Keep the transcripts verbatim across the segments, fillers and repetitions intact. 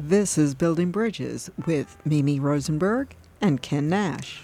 This is Building Bridges with Mimi Rosenberg and Ken Nash.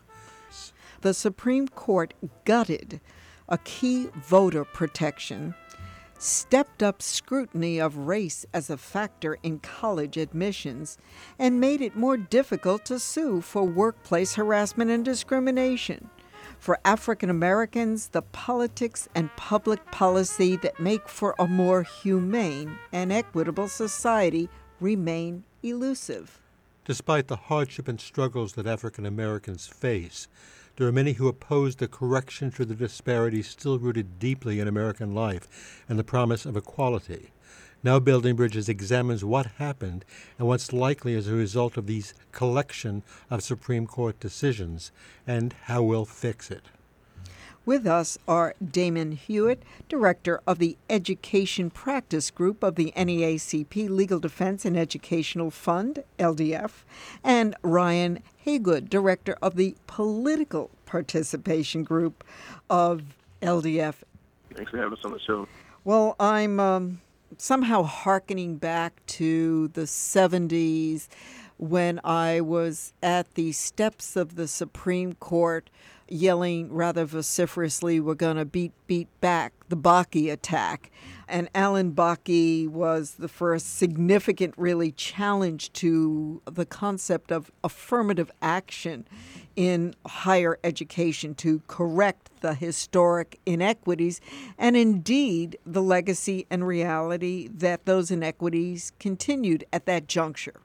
The Supreme Court gutted a key voter protection, stepped up scrutiny of race as a factor in college admissions, and made it more difficult to sue for workplace harassment and discrimination. For African Americans, the politics and public policy that make for a more humane and equitable society remain elusive. Despite the hardship and struggles that African Americans face, there are many who oppose the correction to the disparities still rooted deeply in American life and the promise of equality. Now Building Bridges examines what happened and what's likely as a result of these collection of Supreme Court decisions and how we'll fix it. With us are Damon Hewitt, Director of the Education Practice Group of the N double A C P Legal Defense and Educational Fund, L D F, and Ryan Haygood, Director of the Political Participation Group of L D F. Thanks for having us on the show. Well, I'm um, somehow hearkening back to the seventies when I was at the steps of the Supreme Court yelling rather vociferously, we're going to beat, beat back the Bakke attack. And Alan Bakke was the first significant, really, challenge to the concept of affirmative action in higher education to correct the historic inequities and indeed the legacy and reality that those inequities continued at that juncture.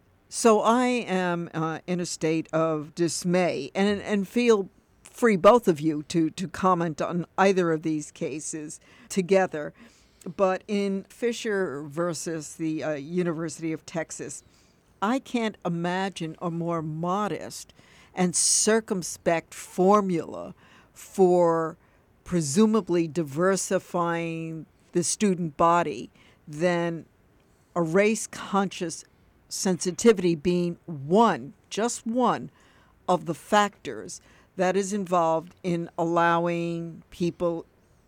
So I am uh, in a state of dismay and, and feel free, both of you, to, to comment on either of these cases together. But in Fisher versus the uh, University of Texas, I can't imagine a more modest and circumspect formula for presumably diversifying the student body than a race-conscious sensitivity being one, just one, of the factors that is involved in allowing people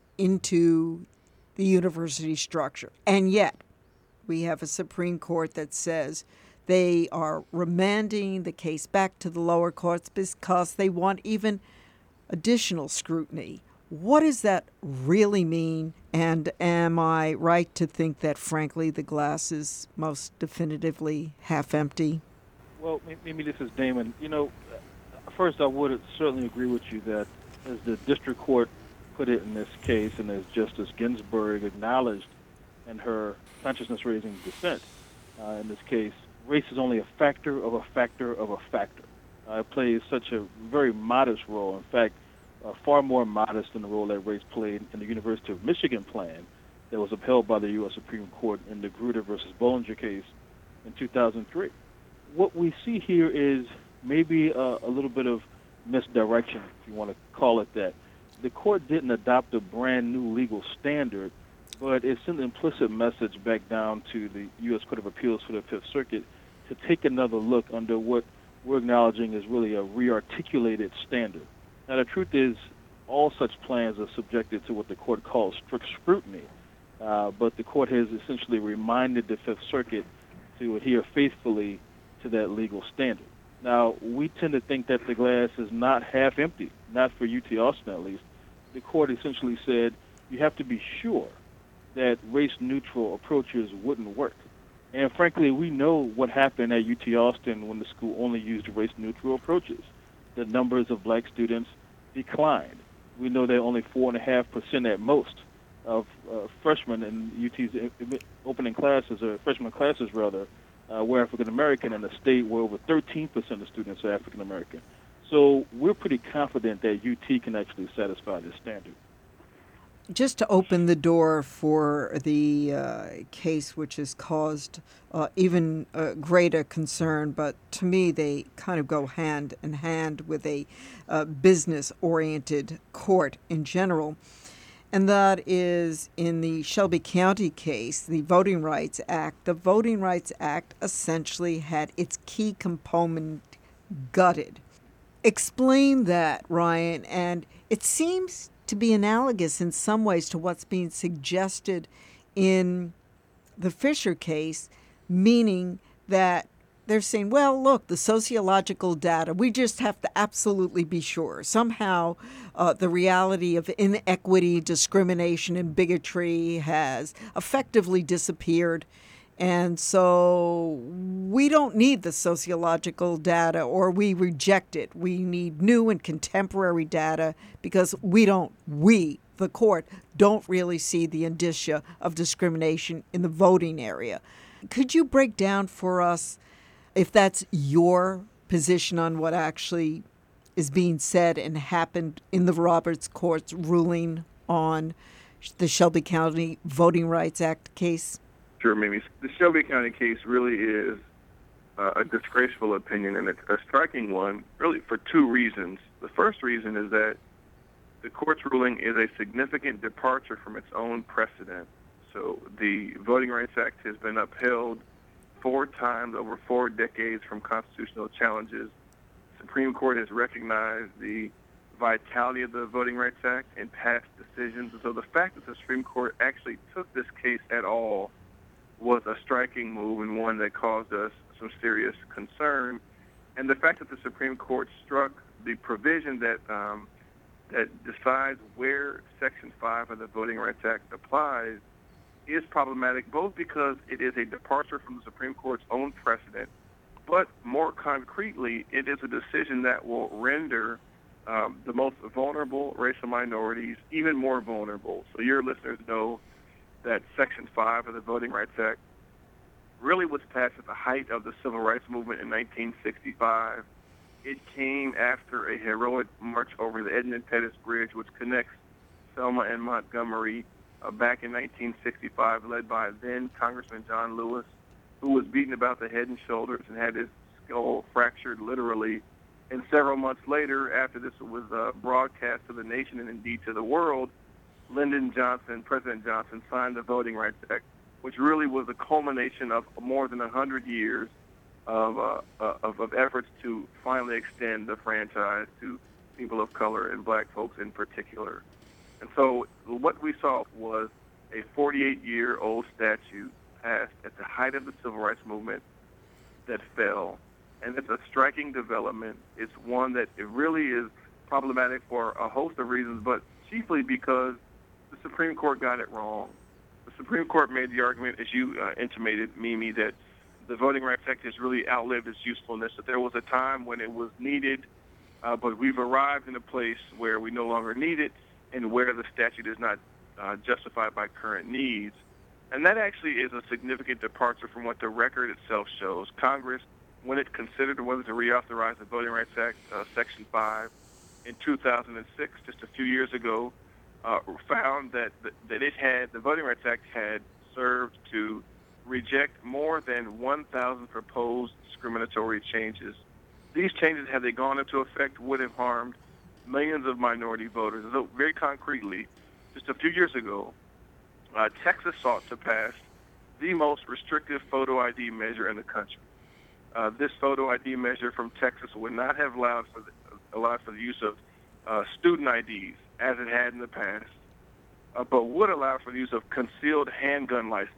into the university structure. And yet, we have a Supreme Court that says they are remanding the case back to the lower courts because they want even additional scrutiny. What does that really mean? And am I right to think that, frankly, the glass is most definitively half empty? Well, maybe this is Damon. You know, first, I would certainly agree with you that, as the district court put it in this case, and as Justice Ginsburg acknowledged in her consciousness-raising dissent uh, in this case, race is only a factor of a factor of a factor. Uh, it plays such a very modest role. In fact, uh, far more modest than the role that race played in the University of Michigan plan that was upheld by the U S Supreme Court in the Grutter versus Bollinger case in two thousand three. What we see here is maybe a, a little bit of misdirection, if you want to call it that. The court didn't adopt a brand new legal standard, but it sent an implicit message back down to the U S Court of Appeals for the Fifth Circuit to take another look under what we're acknowledging is really a re-articulated standard. Now, the truth is, all such plans are subjected to what the court calls strict scrutiny, uh, but the court has essentially reminded the Fifth Circuit to adhere faithfully to that legal standard. Now, we tend to think that the glass is not half empty, not for U T Austin at least. The court essentially said you have to be sure that race-neutral approaches wouldn't work. And frankly, we know what happened at U T Austin when the school only used race-neutral approaches. The numbers of black students declined. We know that only four point five percent at most of uh, freshmen in U T's opening classes, or freshman classes rather, uh, were African American, in a state where over thirteen percent of students are African American. So we're pretty confident that U T can actually satisfy this standard. Just to open the door for the uh, case, which has caused uh, even uh, greater concern, but to me they kind of go hand in hand with a uh, business-oriented court in general, and that is in the Shelby County case, the Voting Rights Act. The Voting Rights Act essentially had its key component gutted. Explain that, Ryan, and it seems to be analogous in some ways to what's being suggested in the Fisher case, meaning that they're saying, well, look, the sociological data, we just have to absolutely be sure. Somehow uh, the reality of inequity, discrimination, and bigotry has effectively disappeared. And so we don't need the sociological data, or we reject it. We need new and contemporary data because we don't, we, the court, don't really see the indicia of discrimination in the voting area. Could you break down for us if that's your position on what actually is being said and happened in the Roberts Court's ruling on the Shelby County Voting Rights Act case? Sure, Mimi. The Shelby County case really is uh, a disgraceful opinion, and it's a striking one, really for two reasons. The first reason is that the court's ruling is a significant departure from its own precedent. So the Voting Rights Act has been upheld four times over four decades from constitutional challenges. The Supreme Court has recognized the vitality of the Voting Rights Act in past decisions. And so the fact that the Supreme Court actually took this case at all was a striking move, and one that caused us some serious concern. And the fact that the Supreme Court struck the provision that um, that decides where Section five of the Voting Rights Act applies is problematic, both because it is a departure from the Supreme Court's own precedent, but more concretely, it is a decision that will render um, the most vulnerable racial minorities even more vulnerable. So your listeners know that Section five of the Voting Rights Act really was passed at the height of the Civil Rights Movement in nineteen sixty-five. It came after a heroic march over the Edmund Pettus Bridge, which connects Selma and Montgomery, uh, back in nineteen sixty-five, led by then Congressman John Lewis, who was beaten about the head and shoulders and had his skull fractured literally. And several months later, after this was uh, broadcast to the nation and indeed to the world, Lyndon Johnson, President Johnson, signed the Voting Rights Act, which really was a culmination of more than one hundred years of, uh, of, of efforts to finally extend the franchise to people of color and black folks in particular. And so what we saw was a forty-eight-year-old statute passed at the height of the Civil Rights Movement that fell. And it's a striking development. It's one that it really is problematic for a host of reasons, but chiefly because the Supreme Court got it wrong. The Supreme Court made the argument, as you uh, intimated, Mimi, that the Voting Rights Act has really outlived its usefulness, that there was a time when it was needed, uh, but we've arrived in a place where we no longer need it and where the statute is not uh, justified by current needs. And that actually is a significant departure from what the record itself shows. Congress, when it considered whether to reauthorize the Voting Rights Act, uh, Section five, in two thousand six, just a few years ago, uh, found that, that it had, the Voting Rights Act had served to reject more than one thousand proposed discriminatory changes. These changes, had they gone into effect, would have harmed millions of minority voters. So very concretely, just a few years ago, uh, Texas sought to pass the most restrictive photo I D measure in the country. Uh, this photo I D measure from Texas would not have allowed for the, allowed for the use of uh, student I Ds, as it had in the past, uh, but would allow for the use of concealed handgun licenses.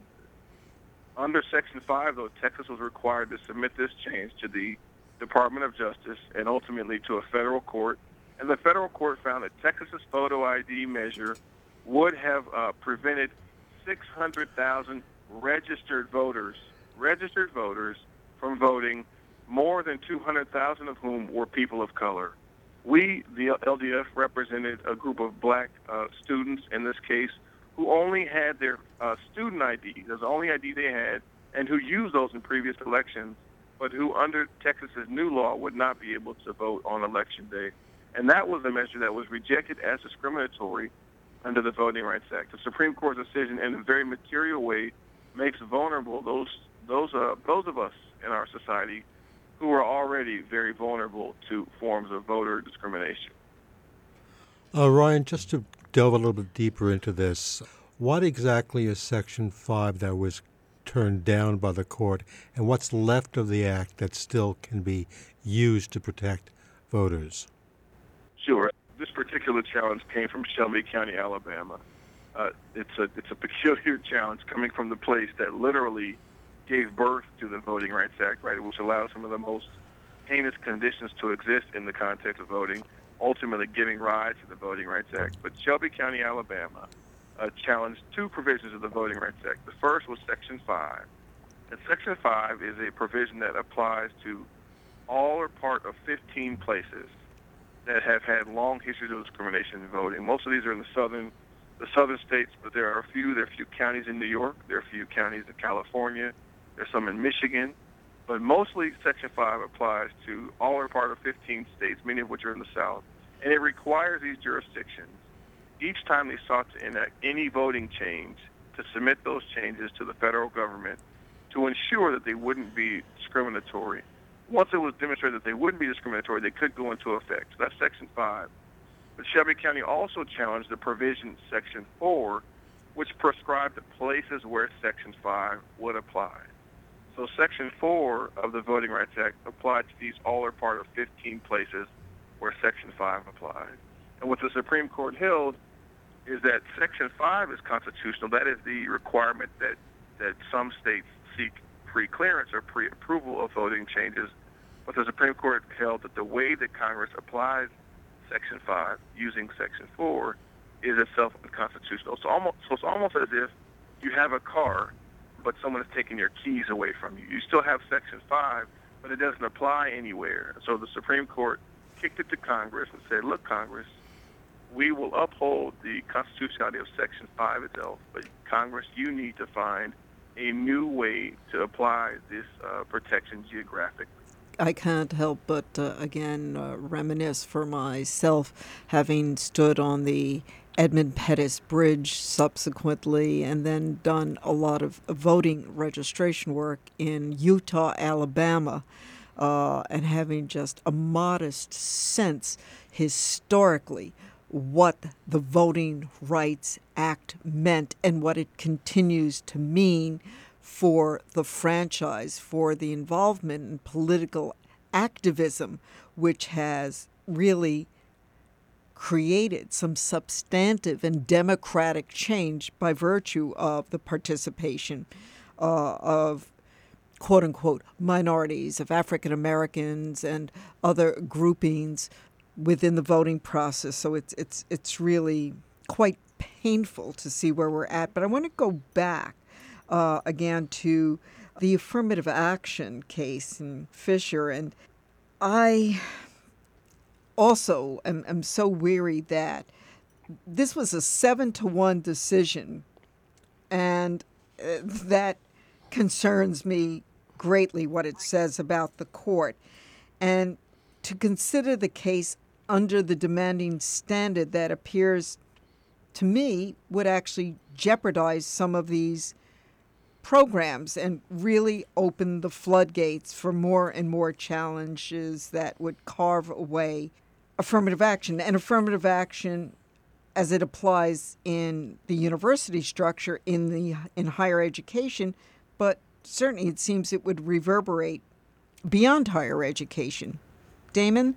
Under Section five, though, Texas was required to submit this change to the Department of Justice and ultimately to a federal court. And the federal court found that Texas's photo I D measure would have uh, prevented six hundred thousand registered voters, registered voters from voting, more than two hundred thousand of whom were people of color. We, the L D F, represented a group of black uh, students in this case who only had their uh, student I D, that's the only I D they had, and who used those in previous elections, but who under Texas's new law would not be able to vote on Election Day. And that was a measure that was rejected as discriminatory under the Voting Rights Act. The Supreme Court's decision, in a very material way, makes vulnerable those those uh, those of us in our society who are already very vulnerable to forms of voter discrimination. Uh, Ryan, just to delve a little bit deeper into this, what exactly is Section five that was turned down by the court, and what's left of the act that still can be used to protect voters? Sure. This particular challenge came from Shelby County, Alabama. Uh, it's a it's a peculiar challenge coming from the place that literally gave birth to the Voting Rights Act, right, which allows some of the most heinous conditions to exist in the context of voting, ultimately giving rise to the Voting Rights Act. But Shelby County, Alabama, uh, challenged two provisions of the Voting Rights Act. The first was Section five. And Section five is a provision that applies to all or part of fifteen places that have had long histories of discrimination in voting. Most of these are in the southern the southern states, but there are a few. There are a few counties in New York. There are a few counties in California. There's some in Michigan. But mostly Section five applies to all or part of fifteen states, many of which are in the South. And it requires these jurisdictions, each time they sought to enact any voting change, to submit those changes to the federal government to ensure that they wouldn't be discriminatory. Once it was demonstrated that they wouldn't be discriminatory, they could go into effect. So that's Section five. But Shelby County also challenged the provision, Section four, which prescribed the places where Section five would apply. So Section four of the Voting Rights Act applied to these all or part of fifteen places where Section five applied. And what the Supreme Court held is that Section five is constitutional. That is the requirement that, that some states seek pre-clearance or pre-approval of voting changes. But the Supreme Court held that the way that Congress applies Section five using Section four is itself unconstitutional. So, almost, so it's almost as if you have a car, but someone is taking your keys away from you. You still have Section five, but it doesn't apply anywhere. So the Supreme Court kicked it to Congress and said, look, Congress, we will uphold the constitutionality of Section five itself, but Congress, you need to find a new way to apply this uh, protection geographically. I can't help but, uh, again, uh, reminisce for myself, having stood on the Edmund Pettus Bridge subsequently, and then done a lot of voting registration work in Utah, Alabama, uh, and having just a modest sense historically what the Voting Rights Act meant and what it continues to mean for the franchise, for the involvement in political activism, which has really created some substantive and democratic change by virtue of the participation uh, of quote-unquote minorities, of African Americans and other groupings within the voting process. So it's it's it's really quite painful to see where we're at. But I want to go back uh, again to the affirmative action case in Fisher, and I also am, am so weary that this was a seven to one decision, and uh, that concerns me greatly, what it says about the court. And to consider the case under the demanding standard that appears to me would actually jeopardize some of these programs and really open the floodgates for more and more challenges that would carve away affirmative action. And affirmative action, as it applies in the university structure, in the in higher education, but certainly it seems it would reverberate beyond higher education. Damon?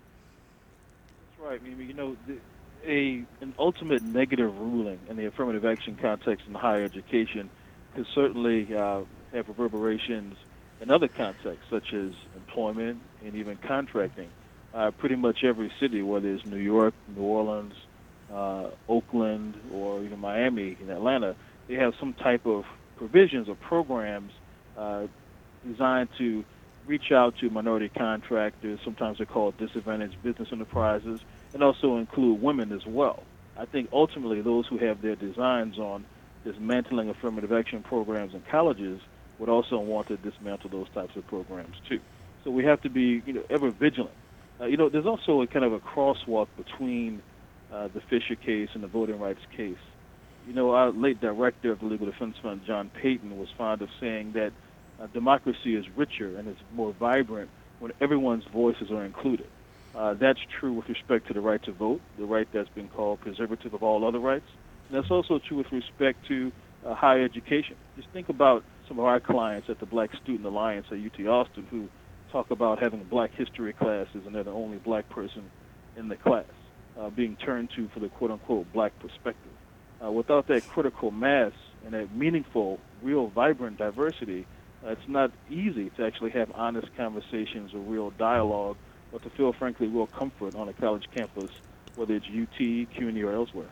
That's right, Mimi. You know, the, a an ultimate negative ruling in the affirmative action context in higher education could certainly uh, have reverberations in other contexts, such as employment and even contracting. Uh, pretty much every city, whether it's New York, New Orleans, uh, Oakland, or even Miami and Atlanta, they have some type of provisions or programs uh, designed to reach out to minority contractors. Sometimes they're called disadvantaged business enterprises, and also include women as well. I think ultimately those who have their designs on dismantling affirmative action programs in colleges would also want to dismantle those types of programs too. So we have to be, you know, ever vigilant. Uh, you know, there's also a kind of a crosswalk between uh, the Fisher case and the voting rights case. You know, our late director of the Legal Defense Fund, John Payton, was fond of saying that uh, democracy is richer and it's more vibrant when everyone's voices are included. Uh, that's true with respect to the right to vote, the right that's been called preservative of all other rights. And that's also true with respect to uh, higher education. Just think about some of our clients at the Black Student Alliance at U T Austin who talk about having black history classes and they're the only black person in the class, uh, being turned to for the quote-unquote black perspective. Uh, without that critical mass and that meaningful, real, vibrant diversity, Uh, it's not easy to actually have honest conversations or real dialogue, or to feel, frankly, real comfort on a college campus, whether it's U T, C U N Y, or elsewhere.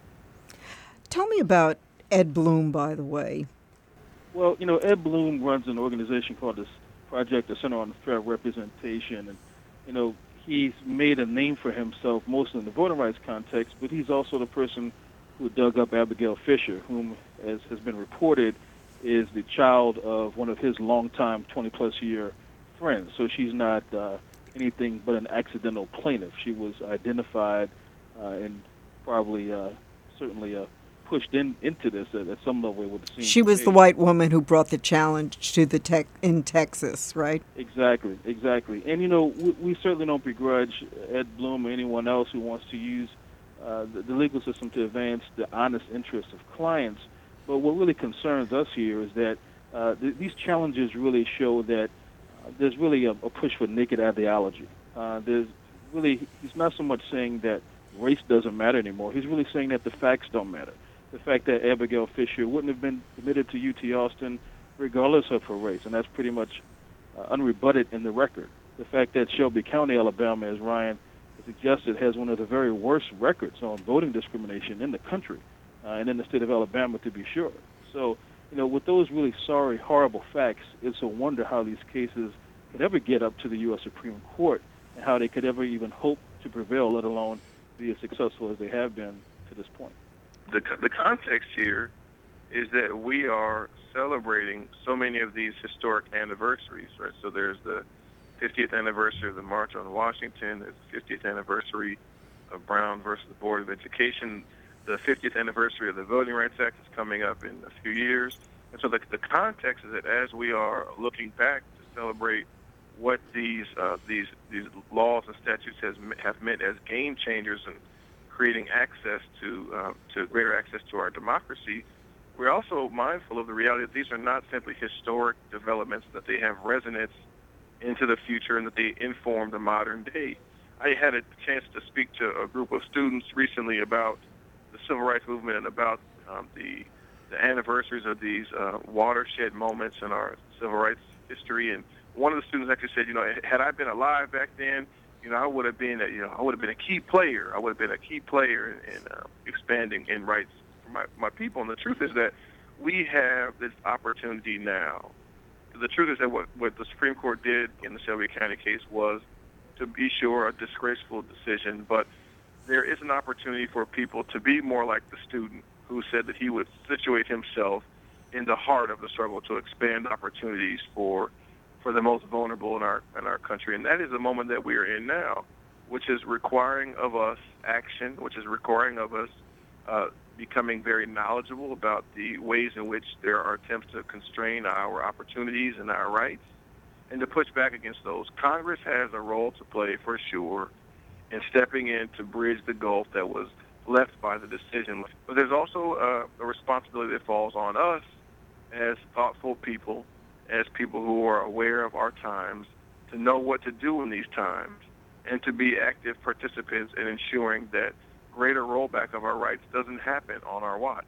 Tell me about Ed Bloom, by the way. Well, you know, Ed Bloom runs an organization called this Project, the Center on Fair Representation, and you know, he's made a name for himself mostly in the voting rights context, but he's also the person who dug up Abigail Fisher, whom, as has been reported, is the child of one of his longtime twenty-plus year friends. So she's not uh, anything but an accidental plaintiff. She was identified uh, and probably, uh, certainly, uh, pushed in into this at, at some level. It would seem. She was the white woman who brought the challenge to the tech in Texas, right? Exactly, exactly. And you know, we, we certainly don't begrudge Ed Bloom or anyone else who wants to use uh, the, the legal system to advance the honest interests of clients. But what really concerns us here is that uh, th- these challenges really show that uh, there's really a, a push for naked ideology. Uh, there's really, he's not so much saying that race doesn't matter anymore. He's really saying that the facts don't matter. The fact that Abigail Fisher wouldn't have been admitted to U T Austin regardless of her race, and that's pretty much uh, unrebutted in the record. The fact that Shelby County, Alabama, as Ryan suggested, has one of the very worst records on voting discrimination in the country, uh, and in the state of Alabama, to be sure. So, you know, with those really sorry, horrible facts, it's a wonder how these cases could ever get up to the U S Supreme Court and how they could ever even hope to prevail, let alone be as successful as they have been to this point. The, the context here is that we are celebrating so many of these historic anniversaries, right? So there's the fiftieth anniversary of the March on Washington, there's the fiftieth anniversary of Brown versus the Board of Education, the fiftieth anniversary of the Voting Rights Act is coming up in a few years. And so the, the context is that as we are looking back to celebrate what these uh, these these laws and statutes has have meant as game changers and creating access to uh, to greater access to our democracy, we're also mindful of the reality that these are not simply historic developments, that they have resonance into the future and that they inform the modern day. I had a chance to speak to a group of students recently about the civil rights movement and about um, the the anniversaries of these uh, watershed moments in our civil rights history. And one of the students actually said, you know, had I been alive back then, you know, I would have been, a, you know, I would have been a key player. I would have been a key player in, in uh, expanding in rights for my, my people. And the truth is that we have this opportunity now. The truth is that what, what the Supreme Court did in the Shelby County case was, to be sure, a disgraceful decision. But there is an opportunity for people to be more like the student who said that he would situate himself in the heart of the struggle to expand opportunities for for the most vulnerable in our in our country. And that is the moment that we are in now, which is requiring of us action, which is requiring of us uh, becoming very knowledgeable about the ways in which there are attempts to constrain our opportunities and our rights, and to push back against those. Congress has a role to play, for sure, in stepping in to bridge the gulf that was left by the decision. But there's also uh, a responsibility that falls on us as thoughtful people, as people who are aware of our times, to know what to do in these times and to be active participants in ensuring that greater rollback of our rights doesn't happen on our watch.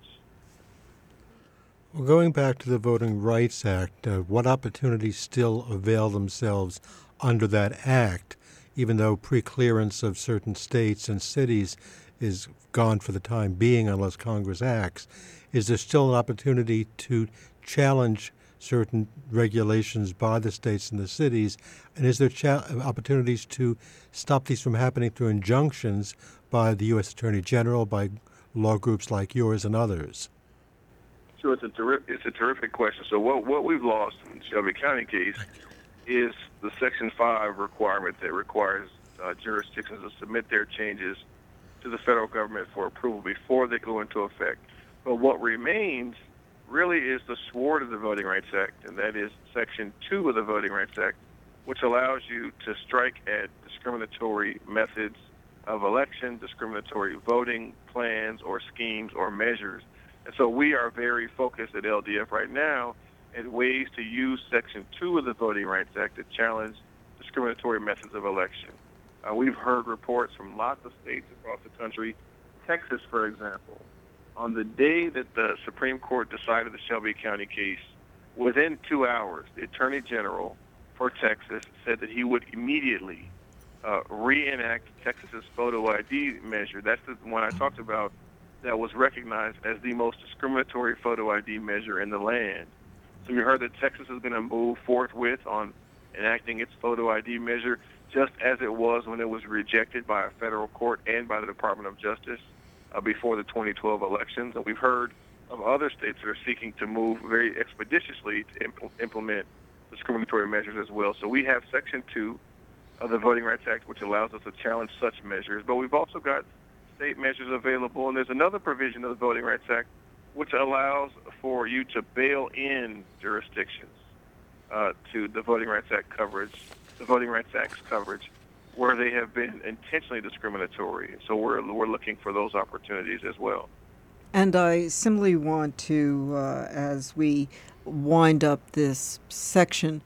Well, going back to the Voting Rights Act, uh, what opportunities still avail themselves under that act, even though preclearance of certain states and cities is gone for the time being unless Congress acts? Is there still an opportunity to challenge certain regulations by the states and the cities? And is there cha- opportunities to stop these from happening through injunctions by the U S Attorney General, by law groups like yours and others? So it's a, terri- it's a terrific question. So what, what we've lost in the Shelby County case is the Section five requirement that requires uh, jurisdictions to submit their changes to the federal government for approval before they go into effect. But what remains really is the sword of the Voting Rights Act, and that is Section two of the Voting Rights Act, which allows you to strike at discriminatory methods of election, discriminatory voting plans or schemes or measures. And so we are very focused at L D F right now at ways to use Section two of the Voting Rights Act to challenge discriminatory methods of election. Uh, we've heard reports from lots of states across the country. Texas, for example, on the day that the Supreme Court decided the Shelby County case, within two hours, the Attorney General for Texas said that he would immediately uh, reenact Texas's photo I D measure. That's the one I talked about that was recognized as the most discriminatory photo I D measure in the land. So we heard that Texas is going to move forthwith on enacting its photo I D measure, just as it was when it was rejected by a federal court and by the Department of Justice uh, before the twenty twelve elections. And we've heard of other states that are seeking to move very expeditiously to impl- implement discriminatory measures as well. So we have Section two of the Voting Rights Act, which allows us to challenge such measures. But we've also got state measures available, and there's another provision of the Voting Rights Act which allows for you to bail in jurisdictions uh, to the Voting Rights Act coverage, the Voting Rights Act's coverage, where they have been intentionally discriminatory. So we're we're looking for those opportunities as well. And I simply want to, uh, as we wind up this section,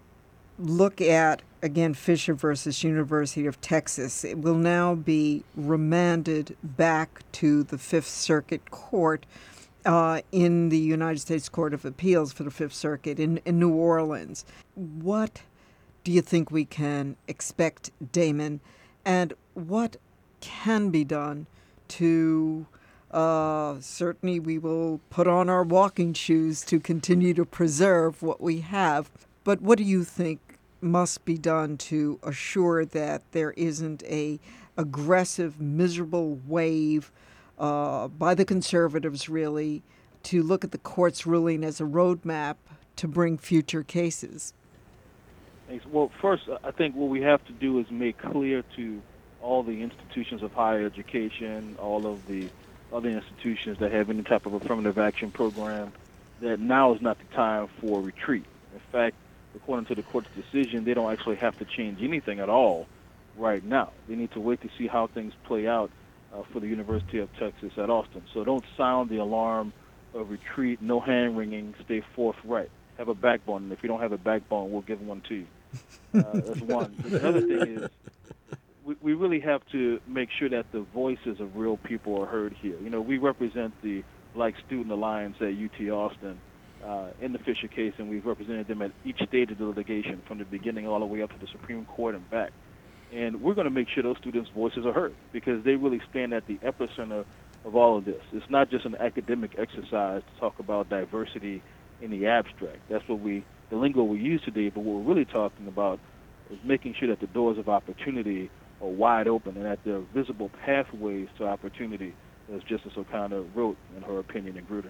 look at, again, Fisher versus University of Texas. It will now be remanded back to the Fifth Circuit Court uh, in the United States Court of Appeals for the Fifth Circuit in, in New Orleans. What do you think we can expect, Damon, and what can be done to... Uh, certainly we will put on our walking shoes to continue to preserve what we have. But what do you think must be done to assure that there isn't a aggressive, miserable wave uh, by the conservatives, really, to look at the court's ruling as a roadmap to bring future cases? Thanks. Well, first, I think what we have to do is make clear to all the institutions of higher education, all of the other institutions that have any type of affirmative action program, that now is not the time for retreat. In fact, according to the court's decision, they don't actually have to change anything at all right now. They need to wait to see how things play out uh, for the University of Texas at Austin. So don't sound the alarm of retreat, no hand-wringing, stay forthright. Have a backbone, and if you don't have a backbone, we'll give one to you. Uh, that's one. The other thing is, we, we really have to make sure that the voices of real people are heard here. You know, we represent the Black Student Alliance at U T Austin uh, in the Fisher case, and we've represented them at each stage of the litigation, from the beginning all the way up to the Supreme Court and back. And we're going to make sure those students' voices are heard, because they really stand at the epicenter of all of this. It's not just an academic exercise to talk about diversity in the abstract. That's what we, the lingo we use today, but what we're really talking about is making sure that the doors of opportunity are wide open and that there are visible pathways to opportunity, as Justice O'Connor wrote in her opinion in Grutter.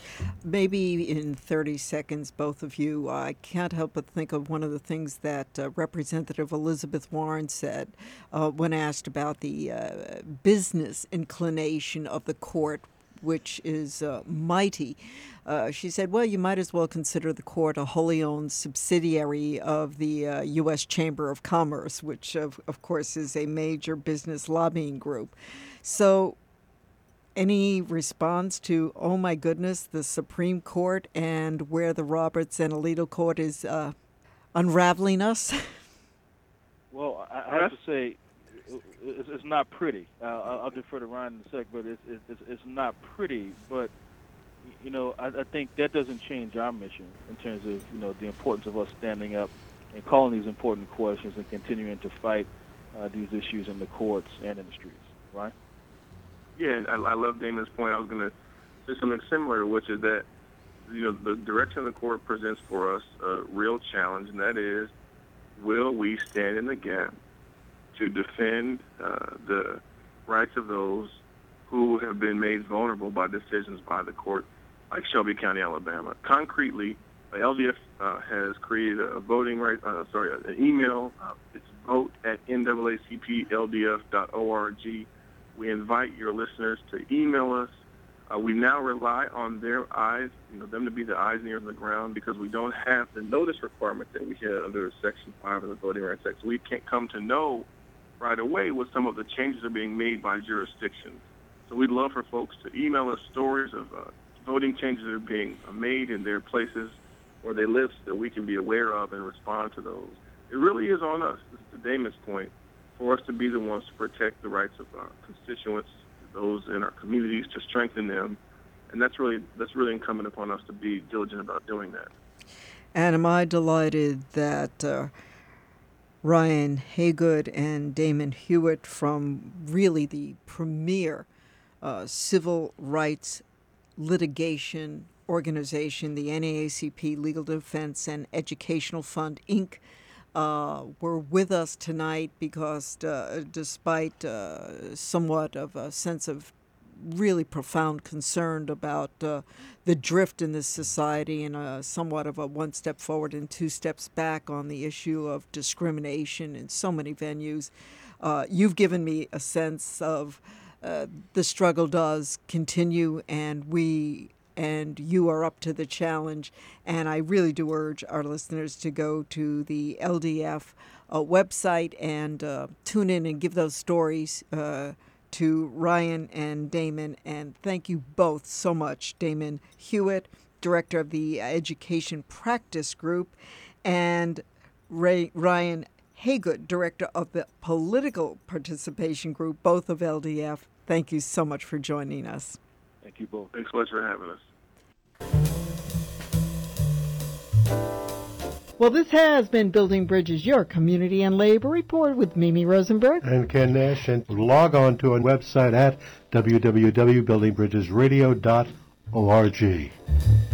Maybe in thirty seconds, both of you, I can't help but think of one of the things that uh, Representative Elizabeth Warren said uh, when asked about the uh, business inclination of the court, which is uh, mighty. Uh, she said, well, you might as well consider the court a wholly owned subsidiary of the uh, U S Chamber of Commerce, which, of, of course, is a major business lobbying group. So any response to, oh, my goodness, the Supreme Court and where the Roberts and Alito Court is uh, unraveling us? Well, I, I have to say, it's, it's not pretty. Uh, I'll defer to Ryan in a sec, but it's, it's, it's not pretty. But, you know, I, I think that doesn't change our mission in terms of, you know, the importance of us standing up and calling these important questions and continuing to fight uh, these issues in the courts and in the streets, right? Yeah, I, I love Damon's point. I was going to say something similar, which is that, you know, the direction the court presents for us a real challenge, and that is, will we stand in the gap to defend uh, the rights of those who have been made vulnerable by decisions by the court, like Shelby County, Alabama. Concretely, L D F uh, has created a voting right, uh, sorry, an email. Uh, it's vote at N double A C P L D F dot org. We invite your listeners to email us. Uh, we now rely on their eyes, you know, them to be the eyes and ears on the ground, because we don't have the notice requirement that we had under Section five of the Voting Rights Act. So we can't come to know right away what some of the changes are being made by jurisdictions. So we'd love for folks to email us stories of uh, voting changes that are being made in their places where they live, so that we can be aware of and respond to those. It really is on us, this is to Damon's point, for us to be the ones to protect the rights of our constituents, those in our communities, to strengthen them. And that's really that's really incumbent upon us to be diligent about doing that. And am I delighted that uh, Ryan Haygood and Damon Hewitt from really the premier uh, civil rights litigation organization, the N double A C P Legal Defense and Educational Fund, Incorporated, uh, were with us tonight because uh, despite uh, somewhat of a sense of really profound concern about uh, the drift in this society and uh, somewhat of a one step forward and two steps back on the issue of discrimination in so many venues, uh, you've given me a sense of uh, the struggle does continue, and we and you are up to the challenge. And I really do urge our listeners to go to the L D F uh, website and uh, tune in and give those stories uh, to Ryan and Damon. And thank you both so much. Damon Hewitt, Director of the Education Practice Group, and Ray, Ryan Haygood, Director of the Political Participation Group, both of L D F. Thank you so much for joining us. Thank you both. Thanks so much for having us. Well, this has been Building Bridges, your community and labor report with Mimi Rosenberg and Ken Nash. And log on to our website at w w w dot building bridges radio dot org.